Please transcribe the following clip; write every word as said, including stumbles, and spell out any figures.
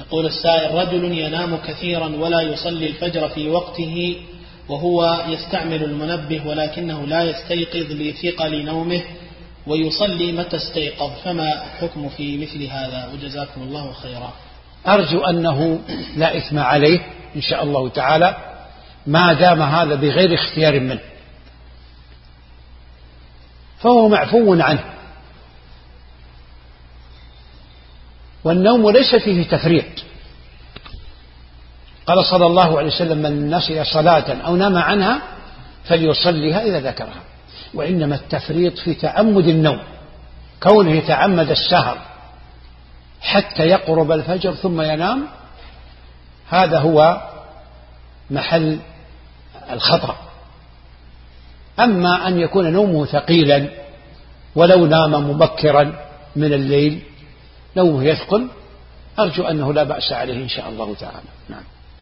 يقول السائل: رجل ينام كثيرا ولا يصلي الفجر في وقته وهو يستعمل المنبه ولكنه لا يستيقظ لثقل نومه ويصلي متى استيقظ، فما الحكم في مثل هذا؟ وجزاكم الله خيرا. أرجو أنه لا إثم عليه إن شاء الله تعالى ما دام هذا بغير اختيار منه، فهو معفو عنه، والنوم ليس فيه تفريط. قال صلى الله عليه وسلم: من نسي صلاة أو نام عنها فليصليها إذا ذكرها. وإنما التفريط في تعمد النوم، كونه يتعمد السهر حتى يقرب الفجر ثم ينام، هذا هو محل الخطأ. أما أن يكون نومه ثقيلا ولو نام مبكرا من الليل نومه يثقل، أرجو أنه لا بأس عليه إن شاء الله تعالى. نعم.